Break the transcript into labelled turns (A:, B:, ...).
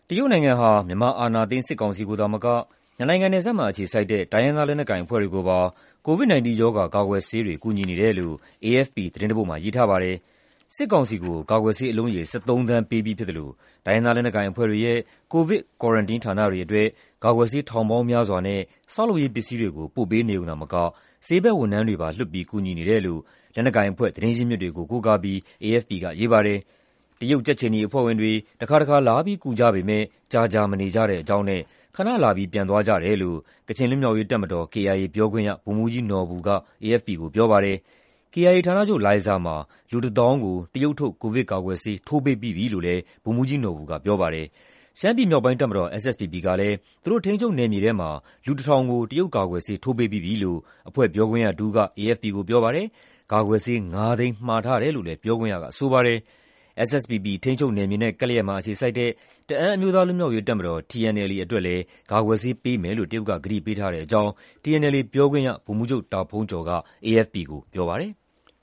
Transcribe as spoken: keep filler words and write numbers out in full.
A: တရုတ်နိုင်ငံဟာမြန်မာအာဏာသိမ်းစစ်ကောင်စီကိုသာမကနှစ်နိုင်ငံနယ်စပ်မှာအခြေစိုက်တဲ့တိုင်းရင်းသားလက်နက်ကိုင်အဖွဲ့တွေကိုပါ ကိုဗစ်-၁၉ ရောဂါကာကွယ်ဆေးတွေကူညီနေတယ်လို့ အေအက်ဖ်ပီ သတင်းတပုဒ်မှာရေးထားပါတယ်။ စစ်ကောင်စီကိုကာကွယ်ဆေးအလုံးရေ ၁၃ သန်းပေးပြီးဖြစ်သလို တိုင်းရင်းသားလက်နက်ကိုင်အဖွဲ့တွေရဲ့ ကိုဗစ်ကွာရန်တင်းဌာနတွေအတွက် ကာကွယ်ဆေးထောင်ပေါင်းများစွာနဲ့ ဆောက်လုပ်ရေးပစ္စည်းတွေကို ပို့ပေးနေရုံသာမက ဆေးဘက်ဝန်ထမ်းတွေပါ လွှတ်ပြီးကူညီနေတယ်လို့ လက်နက်ကိုင်အဖွဲ့သတင်းရင်းမြစ်တွေကို ကိုးကားပြီး အေအက်ဖ်ပီကရေးပါတယ်။ တရုတ်ကြက်ခြေနီအဖွဲ့ဝင်တွေ တခါတခါလာပြီးကူကြပေမယ့် ကြာကြာမနေကြတဲ့အကြောင်းနဲ့ ခဏလာပြီးပြန်သွားကြတယ်လို့ ကချင်လွတ်မြောက်ရေးတပ်မတော် ကေအိုင်အေ ပြောခွင့်ရ ဗိုလ်မှူးကြီးနော်ဘူက အေအက်ဖ်ပီကိုပြောပါတယ်။ ကေအိုင်အေဌာနချုပ်လိုင်ဇာမှာ လူ တစ်သောင်းကို တရုတ်ထုတ် ကိုဗစ်ကာကွယ်ဆေးထိုးပေးပြီးပြီလို့လည်း ဗိုလ်မှူးကြီးနော်ဘူကပြောပါတယ်။ ရှမ်းပြည်မြောက်ပိုင်းတပ်မတော် အက်စ်အက်စ်ပီပီ ကလည်း သူတို့ထိန်းချုပ်နယ်မြေထဲမှာ လူ တစ်ထောင်ကို တရုတ်ကာကွယ်ဆေးထိုးပေးပြီးပြီလို့ အဖွဲ့ပြောခွင့်ရတစ်ဦးက အေအက်ဖ်ပီကိုပြောပါတယ်။ ကာကွယ်ဆေး ငါးသိန်းမှာထားတယ်လို့လည်း ပြောခွင့်ရကဆိုပါတယ်။ အက်စ်အက်စ်ပီပီ ထိန်းချုပ်နယ်မြေနဲ့ကပ်လျက်မှာအခြေစိုက်တဲ့ တအာင်းအမျိုးသားလွတ်မြောက်ရေးတပ်မတော် တီအန်အယ်လ်အေ အတွက်လည်း ကာကွယ်ဆေးပေးမယ်လို့ တရုတ်ကကတိပေးထားတဲ့အကြောင်း တီအန်အယ်လ်အေ ပြောခွင့်ရ ဗိုလ်မှူးချုပ်တာဖုန်းကျော်က အေအက်ဖ်ပီကိုပြောပါတယ်။